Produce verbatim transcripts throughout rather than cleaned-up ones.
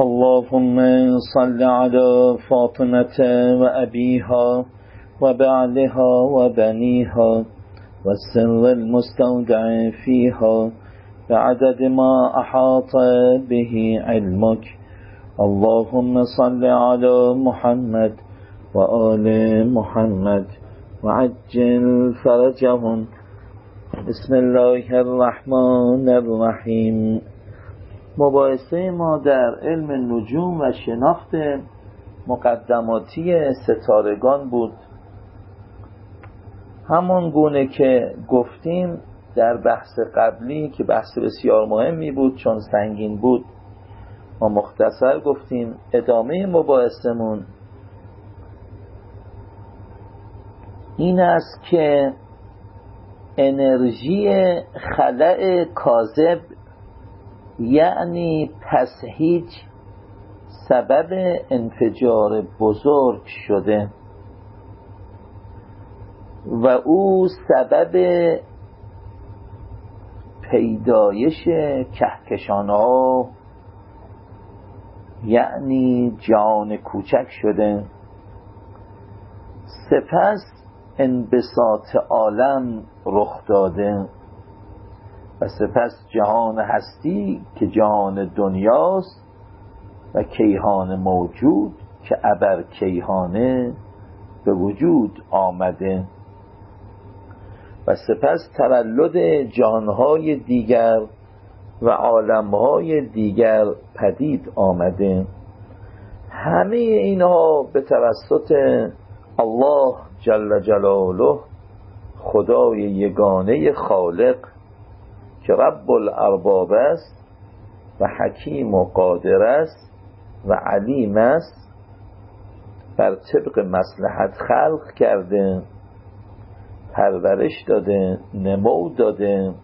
اللهم صل على فاطمة وأبيها وبعلها وبنيها والسر المستودع فيها بعدد ما أحاط به علمك. اللهم صل على محمد وآل محمد وعجل فرجهم. بسم الله الرحمن الرحیم. مباحثه ما در علم نجوم و شناخت مقدماتی ستارگان بود. همون گونه که گفتیم در بحث قبلی که بحث بسیار مهمی بود چون سنگین بود، ما مختصر گفتیم. ادامه مباحثمون این است که انرژی خلأ کاذب یعنی پس هیچ سبب انفجار بزرگ شده و او سبب پیدایش کهکشان‌ها یعنی جهان کوچک شده. سپس انبساط عالم رخ داده و سپس جهان هستی که جهان دنیاست و کیهان موجود که ابر کیهانه به وجود آمده و سپس تولد جهانهای دیگر و عالمهای دیگر پدید آمده. همه اینها به توسط الله جل جلاله، خدای یگانه خالق که رب الارباب است و حکیم و قادر است و علیم است، بر طبق مصلحت خلق کرده، پرورش داده، نمو داده،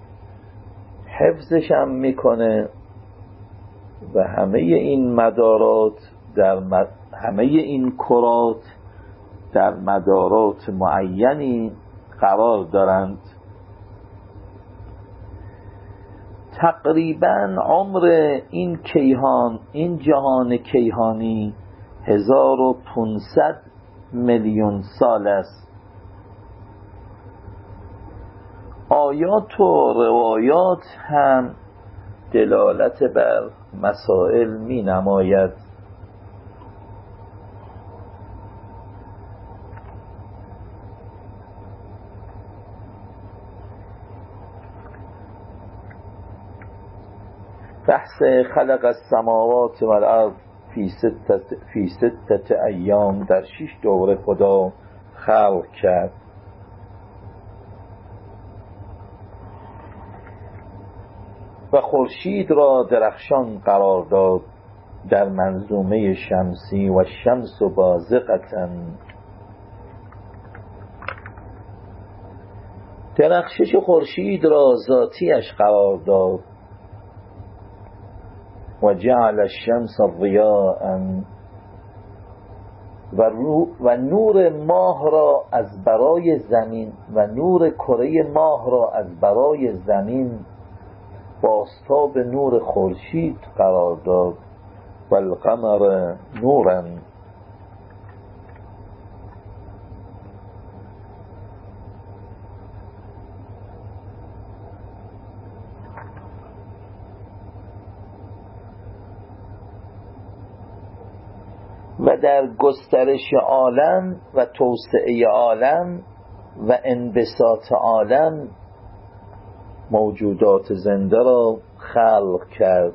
حفظش هم میکنه و همه این مدارات در مد... همه این کرات در مدارات معینی قرار دارند. تقریبا عمر این کیهان، این جهان کیهانی هزار و پانصد میلیون سال است. آیات و روایات هم دلالت بر مسائل می نماید. بحث خلق السماوات و الارض فی ستت فی ستت ایام، در شش دوره خدا خلق کرد. و خورشید را درخشان قرار داد در منظومه شمسی و شمس بازغة، درخشش خورشید را ذاتیش قرار داد. و جعل الشمس ضیاء، و, و نور ماه را از برای زمین و نور کره ماه را از برای زمین بازتاب نور خورشید قرار داد. و القمر نورا، و در گسترش عالم و توسعه عالم و انبساط عالم موجودات زنده را خلق کرد.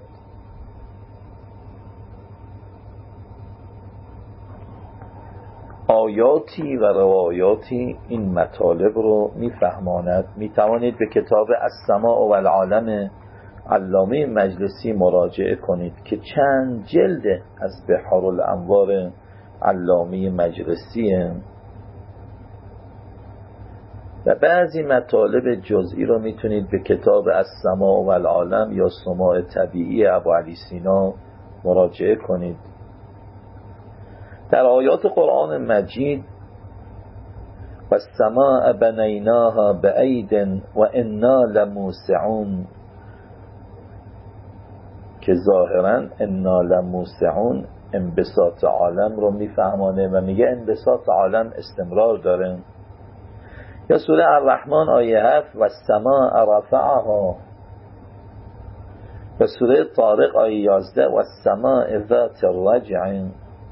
آیاتی و روایاتی این مطالب رو میفهماند. میتوانید به کتاب السماء و العالم علامه مجلسی مراجعه کنید که چند جلد از بحار الانوار علامه مجلسیه و بعضی مطالب جزئی رو میتونید به کتاب السماء و العالم یا سماع طبیعی ابو علی سینا مراجعه کنید. در آیات قرآن مجید و السماء بنیناها بعید و انا لموسعون که ظاهرا انا لموسعون انبساط عالم رو میفهمانه و میگه انبساط عالم استمرار داره. یا سوره الرحمن آیه هفت و السماء رفعها، و سوره طارق آیه یازده و السماء ذات الرجع.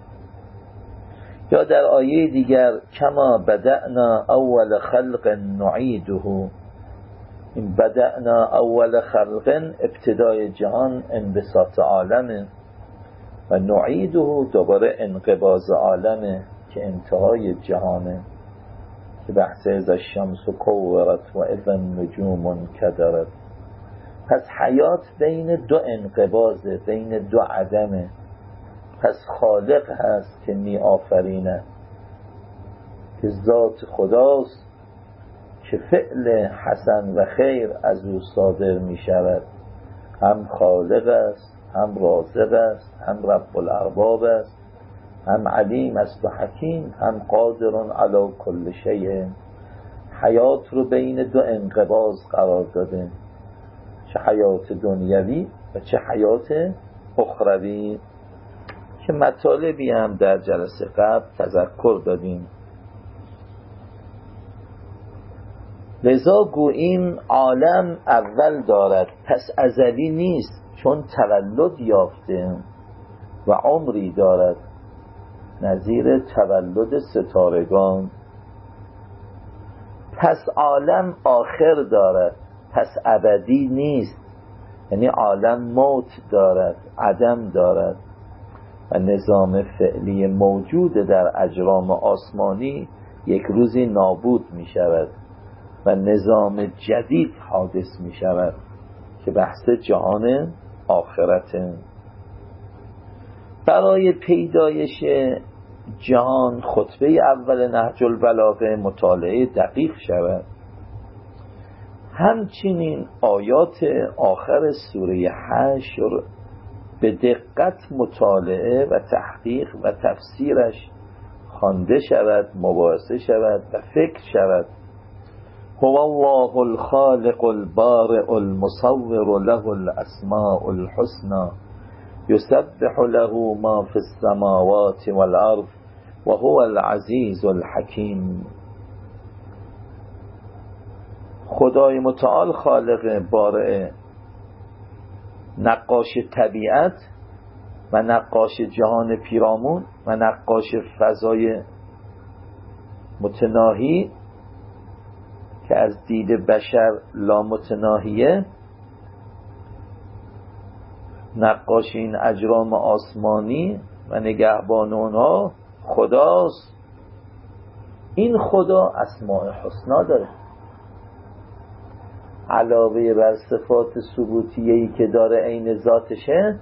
یا در آیه دیگر کما بدأنا اول خلق نعیده، این بدأنا اول خلق ابتدای جهان انبساط عالمه و نعیده دوباره انقباض عالمه که انتهای جهانه که بحث از الشمس کورت و اذا النجوم کدرت. پس حیات بین دو انقباضه، بین دو عدمه. پس خالق هست که می آفرینه که ذات خداست که فعل حسن و خیر از او صادر می شود. هم خالق است، هم رازق است، هم رب الارباب است، هم علیم است و حکیم، هم قادر علی کل شیء. حیات رو بین دو انقباض قرار داده، چه حیات دنیوی و چه حیات اخروی، که مطالبی هم در جلسه قبل تذکر دادیم. لذا گوییم عالم اول دارد پس ازلی نیست، چون تولد یافته و عمری دارد، نظیر تولد ستارگان. پس عالم آخر دارد پس ابدی نیست، یعنی عالم موت دارد، عدم دارد و نظام فعلی موجود در اجرام آسمانی یک روزی نابود می شود و نظام جدید حادث می شود که بحث جهان آخرته. برای پیدایش جهان خطبه اول نهج البلاغه مطالعه دقیق شود. همچنین آیات آخر سوره حشر به دقت مطالعه و تحقیق و تفسیرش خوانده شود، مباحثه شود و فکر شود. هو الله الخالق البارئ المصور له الاسماء الحسنى یسبح له ما فی السماوات والارض و هو العزیز الحکیم. خدای متعال خالق بارئ، نقاش طبیعت و نقاش جهان پیرامون و نقاش فضای متناهی که از دید بشر لامتناهیه، نقاش این اجرام آسمانی و نگهبان اونها خداست. این خدا اسماء حسنا داره، علاوه بر صفات ثبوتیه‌ای که داره عین ذاتشه،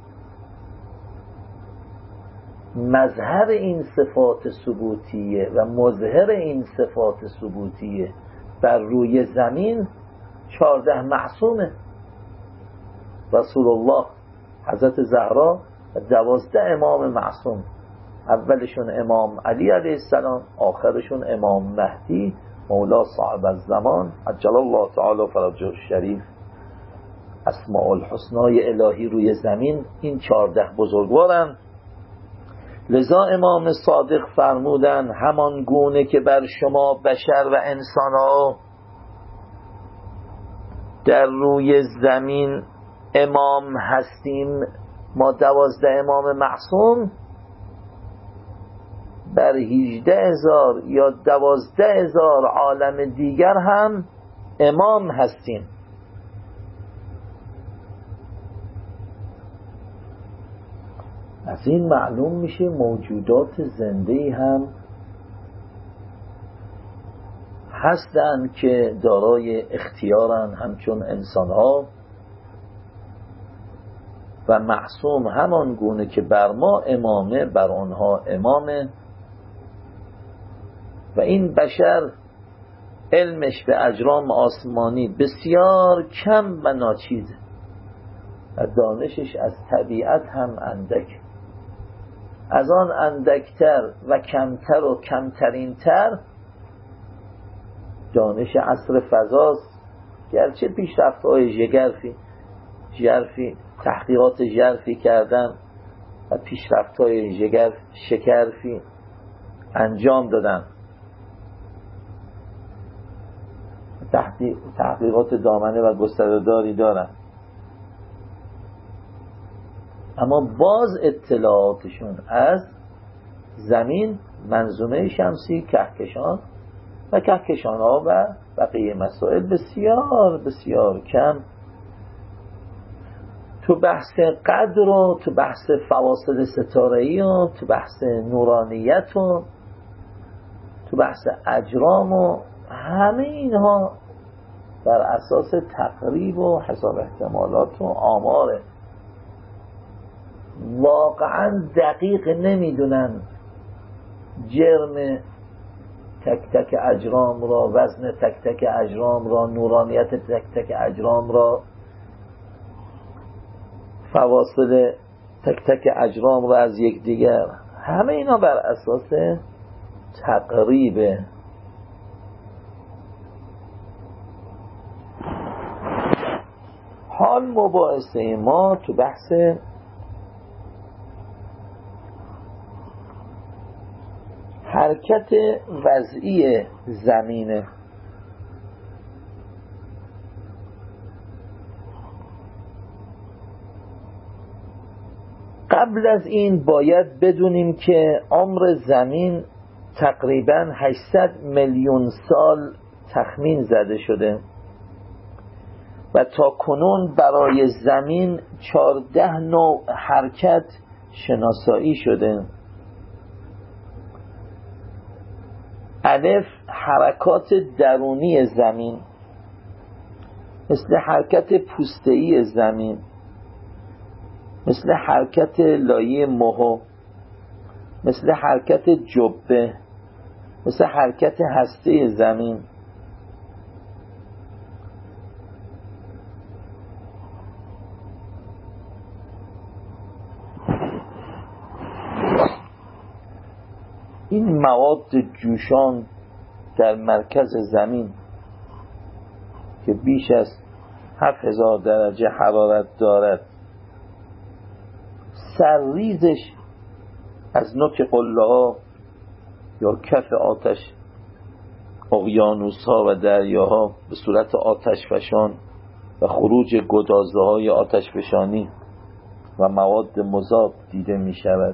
مظهر این صفات ثبوتیه و مظهر این صفات ثبوتیه بر روی زمین چارده معصومه، رسول الله، حضرت زهرا و دوازده امام معصوم. اولشون امام علی علیه السلام، آخرشون امام مهدی مولا صاحب الزمان عجل الله تعالی فرجه الشریف. اسماء الحسنای الهی روی زمین این چارده بزرگوارن. لذا امام صادق فرمودن همان گونه که بر شما بشر و انسان ها در روی زمین امام هستیم، ما دوازده امام معصوم، بر هجده هزار یا دوازده هزار عالم دیگر هم امام هستیم. از این معلوم میشه موجودات زنده هم هستند که دارای اختیارن همچون انسان ها و معصوم همان گونه که بر ما امامه بر آنها امامه. و این بشر علمش به اجرام آسمانی بسیار کم و ناچیزه و دانشش از طبیعت هم اندک. از آن اندکتر و کمتر و کمترین تر دانش عصر فضاست، گرچه پیشرفت‌های ژگرفی ژرفی تحقیقات ژرفی کردن و پیشرفت‌های جگر شگرفی انجام دادن، تحقیقات دامنه و گسترداری دارن، اما باز اطلاعاتشون از زمین، منظومه شمسی، کهکشان و کهکشان ها و بقیه مسائل بسیار بسیار کم. تو بحث قدر و تو بحث فواصل ستاره‌ای و تو بحث نورانیت و تو بحث اجرام و همه اینها بر اساس تقریب و حساب احتمالات و آماره، واقعا دقیق نمیدونن جرم تک تک اجرام را، وزن تک تک اجرام را، نورانیت تک تک اجرام را، فواصل تک تک اجرام را از یکدیگر. همه اینا بر اساس تقریبه. حال مباحثه ما تو بحث حرکت وضعی زمینه. قبل از این باید بدونیم که عمر زمین تقریباً هشتصد میلیون سال تخمین زده شده و تا کنون برای زمین چهارده نوع حرکت شناسایی شده. الف، حرکات درونی زمین مثل حرکت پوسته‌ای زمین، مثل حرکت لایه مهو، مثل حرکت جبه، مثل حرکت هسته زمین. این مواد جوشان در مرکز زمین که بیش از هفت هزار درجه حرارت دارد، سرریزش از نوک قله ها یا کف آتش اقیانوس ها و دریاها به صورت آتش فشان و خروج گدازه های آتش فشانی و مواد مذاب دیده می شود.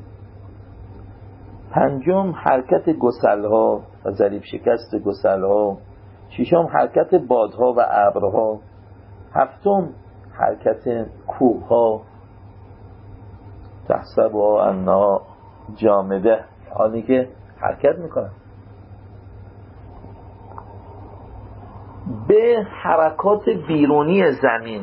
پنجم، حرکت گسلها و ضریب شکست گسلها. ششم، حرکت بادها و ابرها. هفتم، حرکت کوهها. تحسبها انها جامده، حالی که حرکت میکنن. به حرکات بیرونی زمین.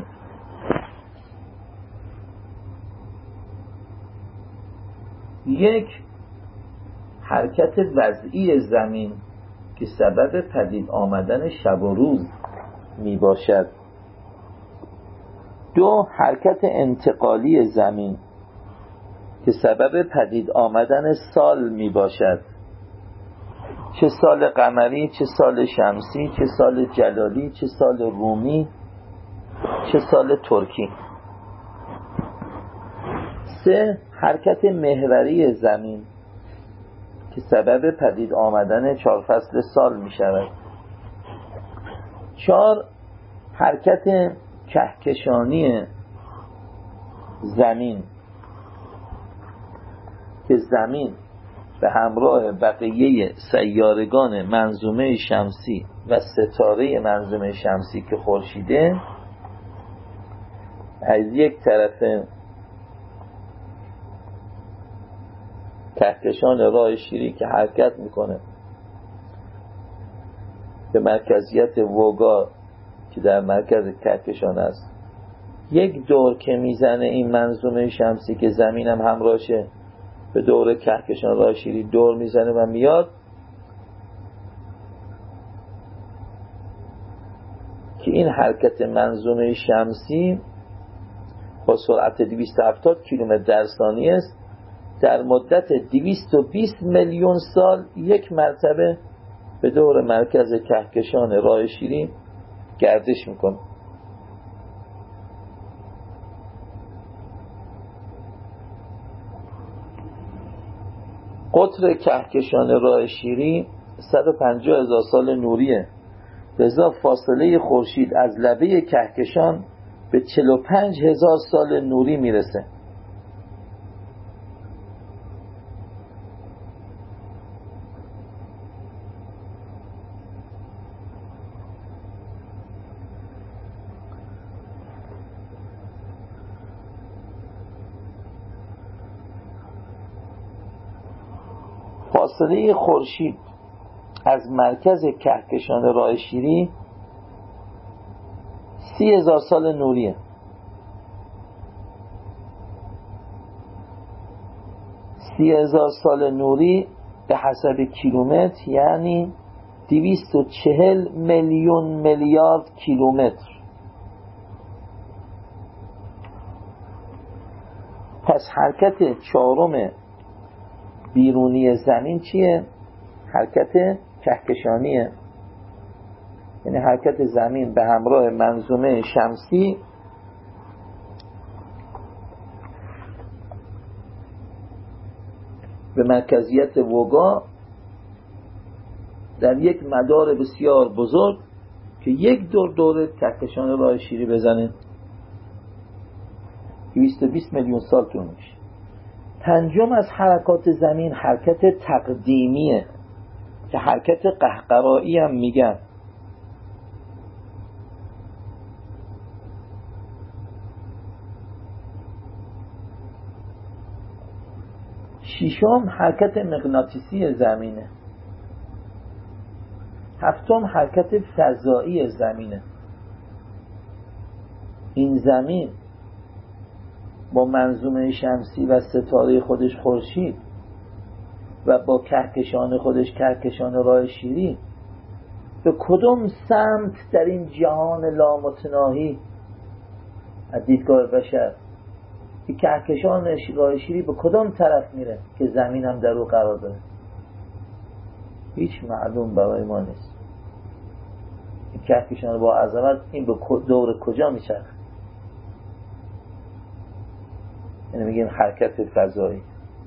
یک، حرکت وضعی زمین که سبب پدید آمدن شب و روز می باشد. دو، حرکت انتقالی زمین که سبب پدید آمدن سال می باشد، چه سال قمری، چه سال شمسی، چه سال جلالی، چه سال رومی، چه سال ترکی. سه، حرکت محوری زمین که سبب پدید آمدن چهار فصل سال می شود. چهار، حرکت کهکشانی زمین که زمین به همراه بقیه سیارگان منظومه شمسی و ستاره منظومه شمسی که خورشیده از یک طرف کهکشان راه شیری که حرکت میکنه به مرکزیت ووگا که در مرکز کهکشان است، یک دور که میزنه این منظومه شمسی که زمین هم همراهشه به دور کهکشان راه شیری دور میزنه و میاد که این حرکت منظومه شمسی با سرعت دویست و هفتاد کیلومتر در ثانیه است. در مدت دویست و بیست میلیون سال یک مرتبه به دور مرکز کهکشان راه شیری گردش میکنه. قطر کهکشان راه شیری صد و پنجاه هزار سال نوریه، لذا فاصله خورشید از لبه کهکشان به چهل و پنج هزار سال نوری میرسه. فاصله خورشید از مرکز کهکشان راه شیری سی هزار سال نوریه. سی هزار سال نوری به حسب کیلومتر یعنی دویست و چهل میلیون میلیارد کیلومتر. پس حرکت چهارم بیرونی زمین چیه؟ حرکت کهکشانیه، یعنی حرکت زمین به همراه منظومه شمسی به مرکزیت وگا در یک مدار بسیار بزرگ که یک دور دور کهکشان راه شیری بزنه دویست و بیست میلیون سال طول میشه. پنجم از حرکات زمین حرکت تقدیمیه که حرکت قهقرایی هم میگن. ششم حرکت مغناطیسی زمینه. هفتم حرکت فضایی زمینه. این زمین با منظومه شمسی و ستاره خودش خورشید و با کهکشان خودش کهکشان راه شیری به کدوم سمت در این جهان لامتناهی از دیدگاه بشر این کهکشان راه شیری به کدام طرف میره که زمین هم در او قرار داره؟ هیچ معلوم برای ما نیست. این کهکشان با عظمت این به دور کجا میچرخه؟ یعنی میگیم حرکت فضایی.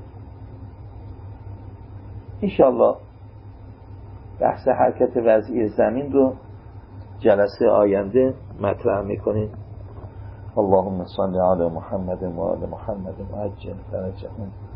انشالله بحث حرکت وضعی زمین رو جلسه آینده مطرح میکنیم. اللهم صل علی محمد و آل محمد و عجل فرجهم.